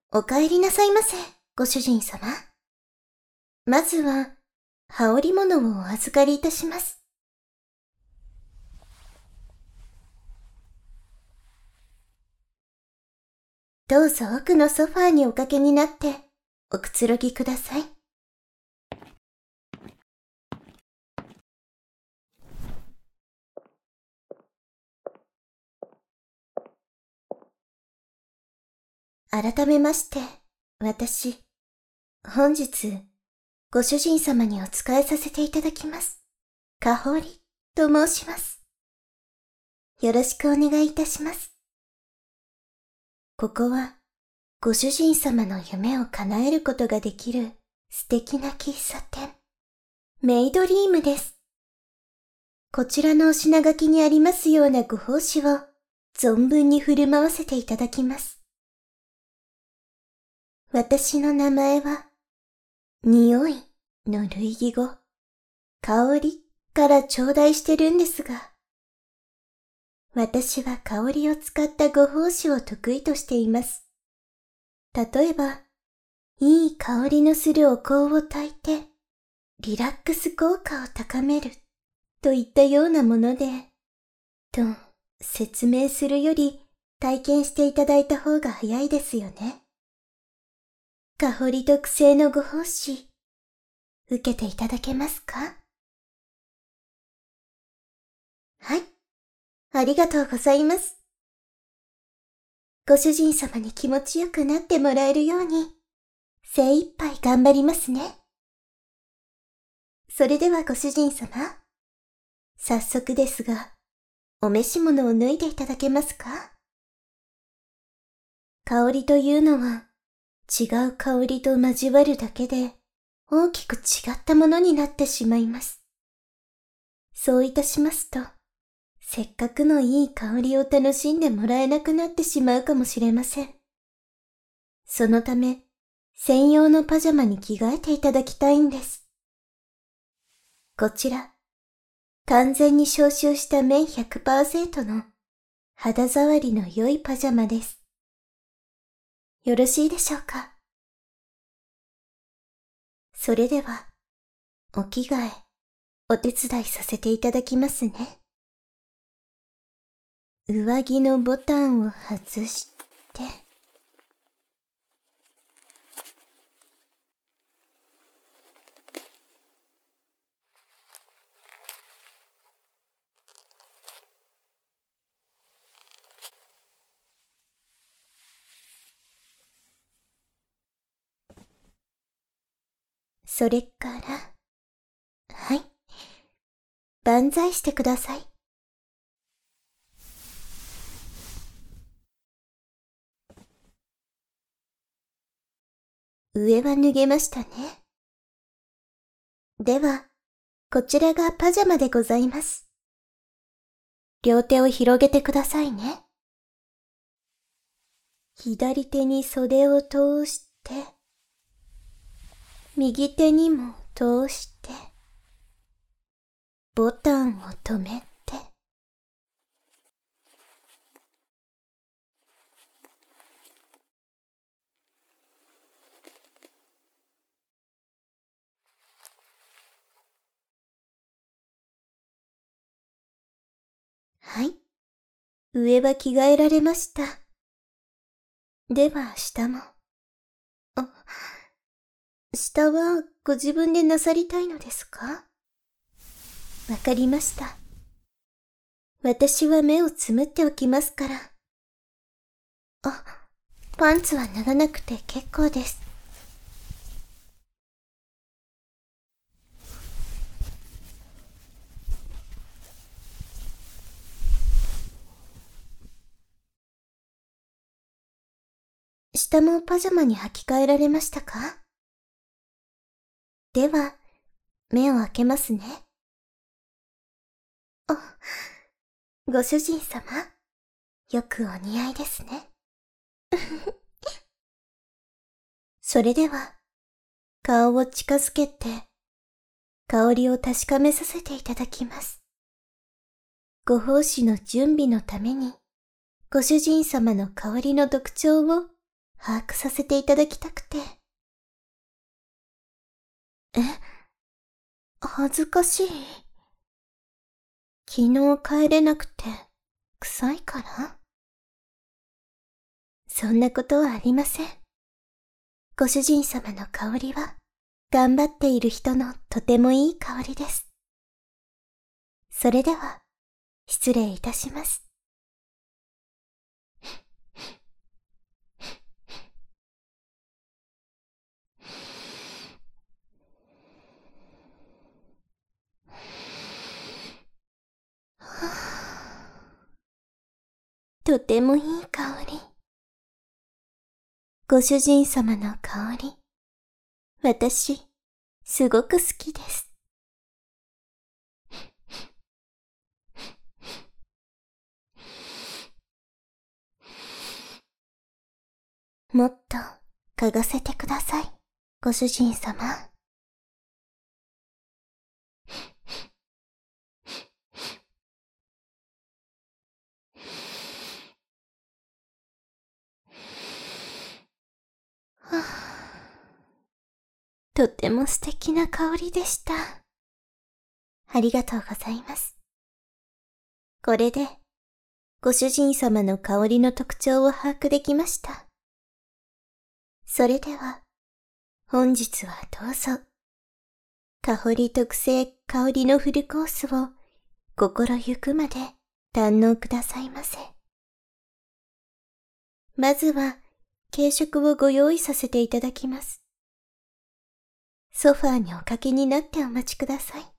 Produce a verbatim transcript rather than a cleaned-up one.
お帰りなさいませ、ご主人様。まずは、羽織物をお預かりいたします。どうぞ奥のソファーにおかけになって、おくつろぎください。改めまして、私、本日、ご主人様にお仕えさせていただきます。かほりと申します。よろしくお願いいたします。ここは、ご主人様の夢を叶えることができる素敵な喫茶店、メイドリームです。こちらのお品書きにありますようなご奉仕を存分に振る舞わせていただきます。私の名前は、匂いの類義語、香りから頂戴してるんですが、私は香りを使ったご奉仕を得意としています。例えば、いい香りのするお香を焚いて、リラックス効果を高める、といったようなもので、と説明するより体験していただいた方が早いですよね。香り特製のご奉仕、受けていただけますか？はい、ありがとうございます。ご主人様に気持ちよくなってもらえるように、精一杯頑張りますね。それではご主人様、早速ですが、お召し物を脱いでいただけますか？香りというのは、違う香りと交わるだけで、大きく違ったものになってしまいます。そういたしますと、せっかくのいい香りを楽しんでもらえなくなってしまうかもしれません。そのため、専用のパジャマに着替えていただきたいんです。こちら、完全に消臭した綿 ひゃくパーセント の肌触りの良いパジャマです。よろしいでしょうか？それでは、お着替え、お手伝いさせていただきますね。上着のボタンを外して、それから、はい、万歳してください。上は脱げましたね。では、こちらがパジャマでございます。両手を広げてくださいね。左手に袖を通して、右手にも通して、ボタンを止めて、はい。上は着替えられました。では下も。あ、下はご自分でなさりたいのですか？わかりました。私は目をつむっておきますから。あ、パンツは脱がなくて結構です。下もパジャマに履き替えられましたか？では、目を開けますね。あ、ご主人様、よくお似合いですね。それでは、顔を近づけて、香りを確かめさせていただきます。ご奉仕の準備のために、ご主人様の香りの特徴を把握させていただきたくて。え、恥ずかしい。昨日帰れなくて、臭いから？そんなことはありません。ご主人様の香りは、頑張っている人のとてもいい香りです。それでは、失礼いたします。とてもいい香り。ご主人様の香り。私、すごく好きです。もっと嗅がせてください、ご主人様。はあ、とても素敵な香りでした。ありがとうございます。これで、ご主人様の香りの特徴を把握できました。それでは、本日はどうぞ、香り特製香りのフルコースを心ゆくまで堪能くださいませ。まずは、軽食をご用意させていただきます。ソファーにおかけになってお待ちください。